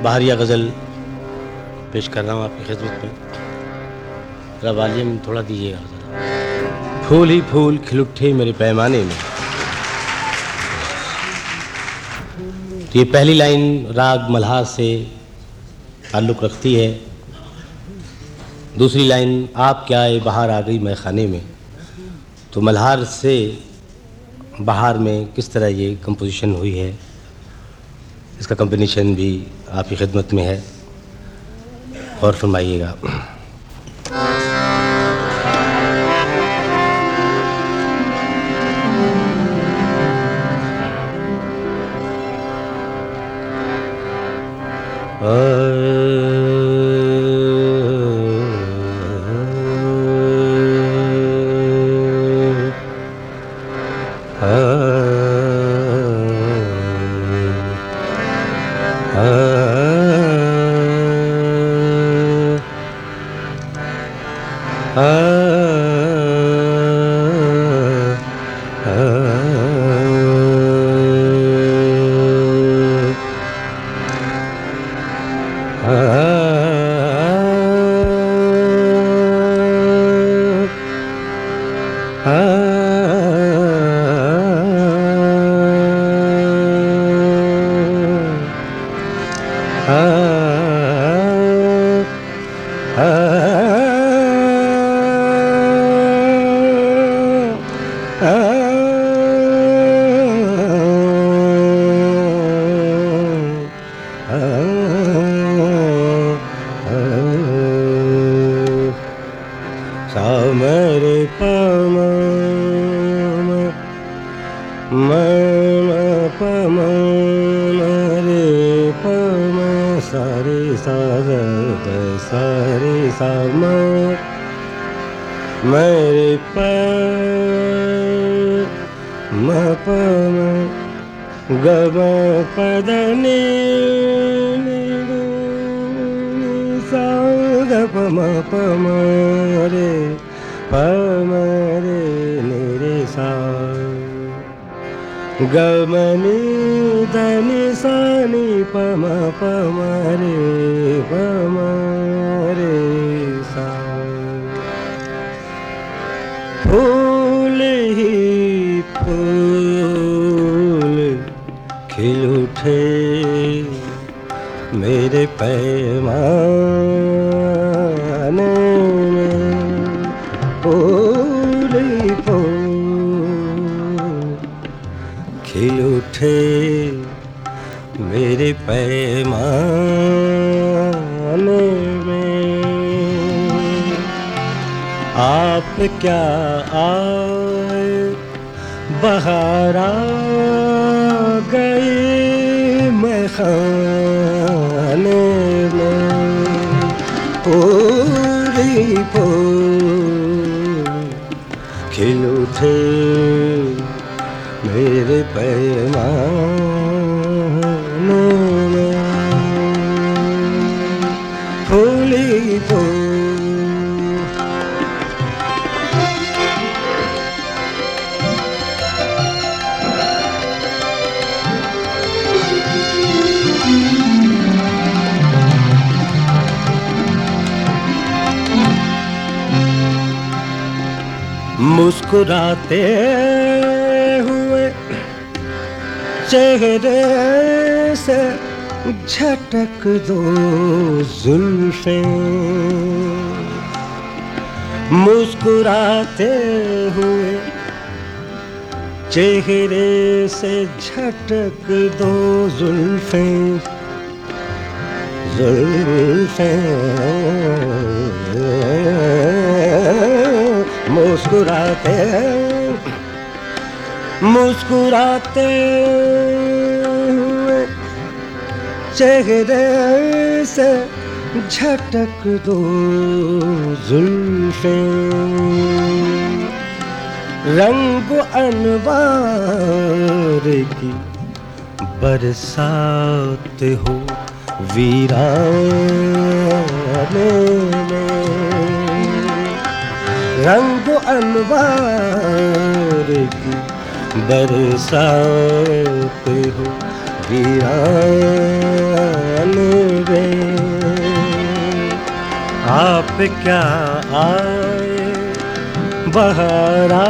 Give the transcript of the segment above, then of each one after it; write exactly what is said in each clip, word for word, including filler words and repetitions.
बहारिया गज़ल पेश कर रहा हूँ आपकी खिदमत में। ज़रा वॉल्यूम थोड़ा दीजिएगा ज़रा। फूल ही फूल खिल उठे मेरे पैमाने में। ये पहली लाइन राग मल्हार से ताल्लुक़ रखती है। दूसरी लाइन आप क्या आए बहार आ गई मैखाने में। तो मल्हार से बहार में किस तरह ये कंपोजिशन हुई है, इसका कॉम्बिनेशन भी आपकी खिदमत में है, और फरमाइएगा। मुस्कुराते हुए चेहरे से झटक दो जुल्फें, मुस्कुराते हुए चेहरे से झटक दो जुल्फें, जुल्फें मुस्कुराते मुस्कुराते हुए चेहरे से झटक दो जुल्फें, रंग अनवार की बरसात हो वीराने में, रंग अनवार की बरसात हो वीराने आप क्या आए बाहर आ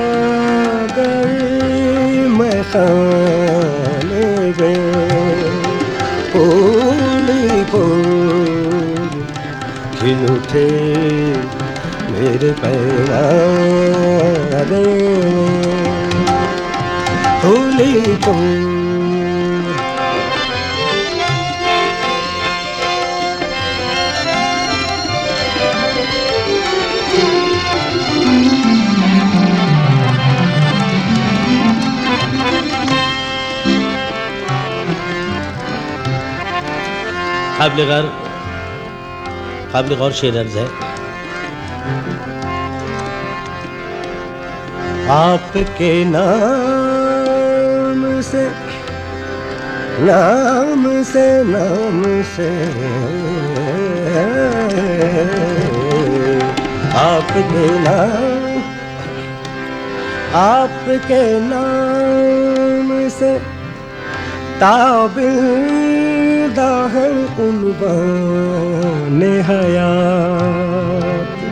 गए मैं खाने में, फूल फूल खिल उठे मेरे पैगाने, फूल फूल। काबिल गौर काबिल गौर शेर अर्ज़ है। आपके नाम से नाम से नाम से आपके नाम आपके नाम से ताबिदा है उन्वान हयात,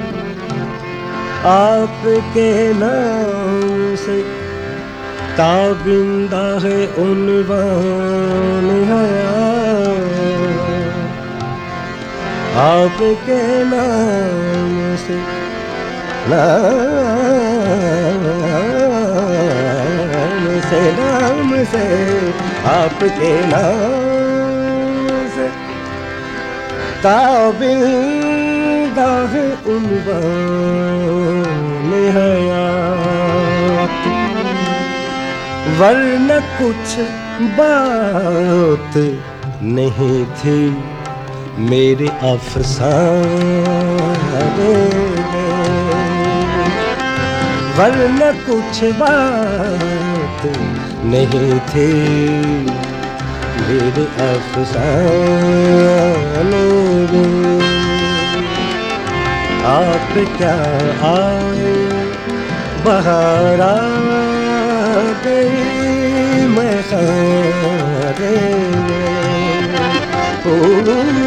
आपके नाम से ताबिदा है उन्वान हयात, आपके नाम से नाम से नाम से आपके नाम से ताबिदा है उन्वान हयात, वरना कुछ बात नहीं थी मेरे अफसाने में, वरना कुछ बात नहीं थी मेरे अफसाने में। आप क्या आए बाहर आ गई मैं खाने में, फूल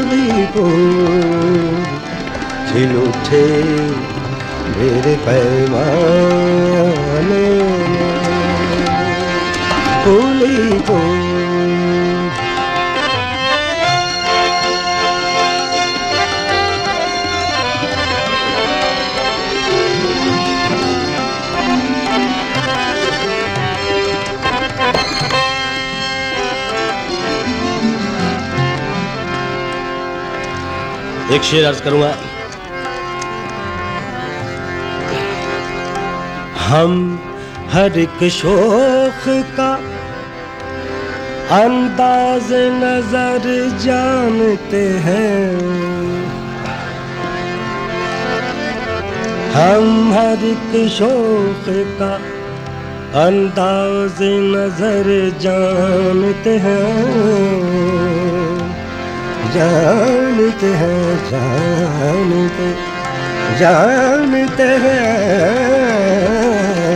फूल खिल उठे मेरे पैमाने में, फूल फूल। एक शेर अर्ज करूंगा। हम हर एक शोख का अंदाज नजर जानते हैं, हम हर एक शोख का अंदाज नजर जानते हैं, जानते हैं जानते जानते हैं,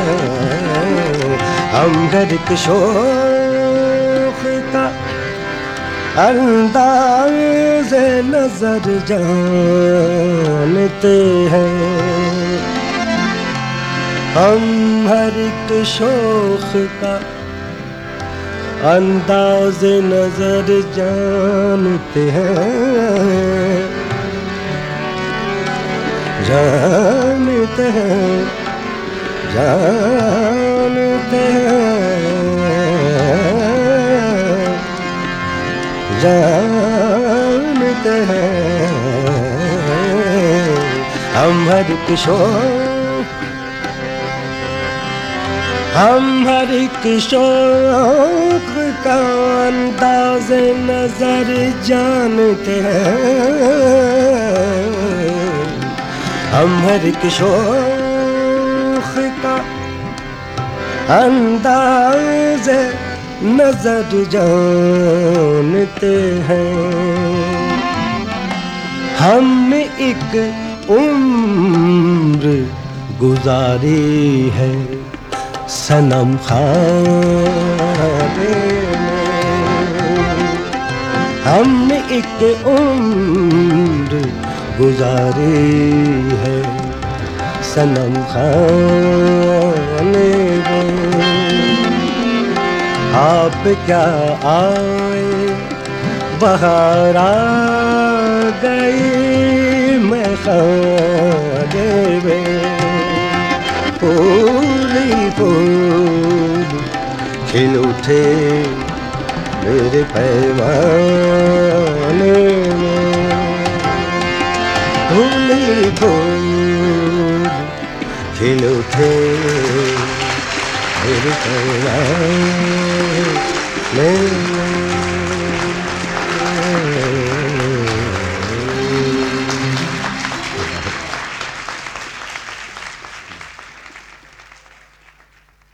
हम हर एक शोख का अंदाज़ नजर जानते हैं, हम हर एक शोख का अंदाज़ नजर जानते हैं, जानते हैं जानते हैं जानते हैं, हम हर एक शोख हम हर एक शौक का अंदाज़ नजर जानते हैं, हम हर एक शौक का अंदाज़ नजर जानते हैं, हमने एक उम्र गुजारी है सनम खाने में, हमने एक उम्र गुजारी है सनम खाने में। आप क्या आए बहार आ गई मैं खाने में। फूली फूल खिल उठे मेरे पैमाने में। फूली फूल खिल उठे मेरे पैमाने में।